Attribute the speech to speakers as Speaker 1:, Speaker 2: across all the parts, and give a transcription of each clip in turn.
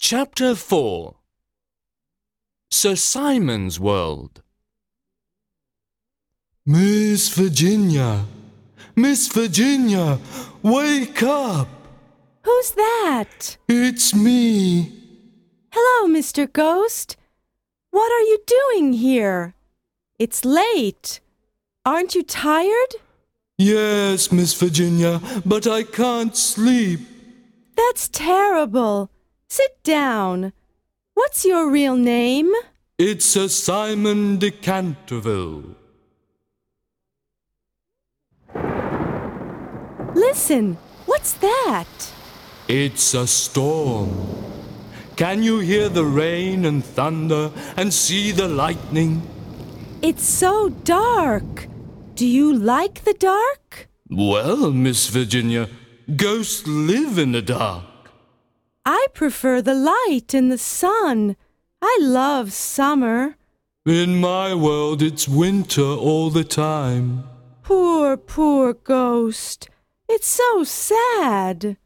Speaker 1: Chapter 4 Sir Simon's World.
Speaker 2: Miss Virginia! Miss Virginia! Wake up!
Speaker 3: Who's that?
Speaker 2: It's me!
Speaker 3: Hello, Mr. Ghost. What are you doing here? It's late. Aren't you tired?
Speaker 2: Yes, Miss Virginia, but I can't sleep.
Speaker 3: That's terrible. Sit down. What's your real name?
Speaker 2: It's Sir Simon de Canterville.
Speaker 3: Listen, what's that?
Speaker 2: It's a storm. Can you hear the rain and thunder and see the lightning?
Speaker 3: It's so dark. Do you like the dark?
Speaker 2: Well, Miss Virginia, ghosts live in the dark.
Speaker 3: I prefer the light and the sun. I love summer.
Speaker 2: In my world, it's winter all the time.
Speaker 3: Poor, poor ghost. It's so sad.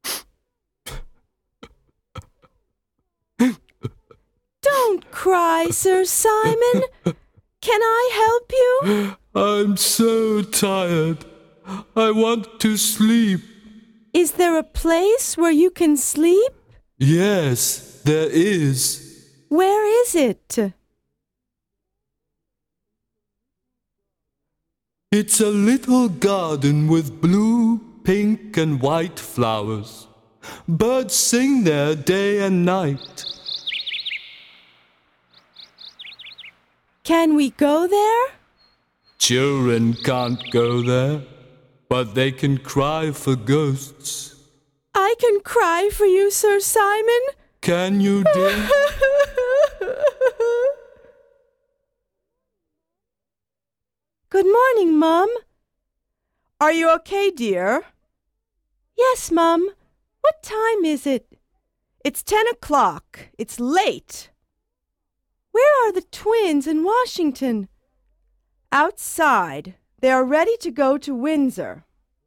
Speaker 3: Don't cry, Sir Simon. Can I help you?
Speaker 2: I'm so tired. I want to sleep.
Speaker 3: Is there a place where you can sleep?
Speaker 2: Yes, there is.
Speaker 3: Where is it?
Speaker 2: It's a little garden with blue, pink, and white flowers. Birds sing there day and night.
Speaker 3: Can we go there?
Speaker 2: Children can't go there, but they can cry for ghosts.
Speaker 3: I can cry for you, Sir Simon.
Speaker 2: Can you, dear?
Speaker 3: Good morning, Mum.
Speaker 4: Are you okay, dear?
Speaker 3: Yes, Mum. What time is it?
Speaker 4: It's 10 o'clock. It's late.
Speaker 3: Where are the twins in Washington?
Speaker 4: Outside. They are ready to go to Windsor.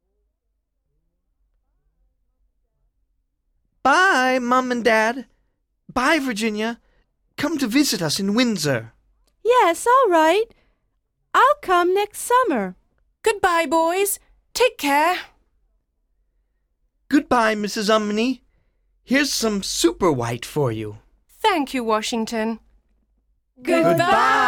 Speaker 5: Bye, Mum and Dad. Bye, Virginia. Come to visit us in Windsor.
Speaker 3: Yes, all right. I'll come next summer.
Speaker 6: Goodbye, boys. Take care.
Speaker 5: Goodbye, Mrs. Umney. Here's some super white for you.
Speaker 6: Thank you, Washington.
Speaker 5: Goodbye.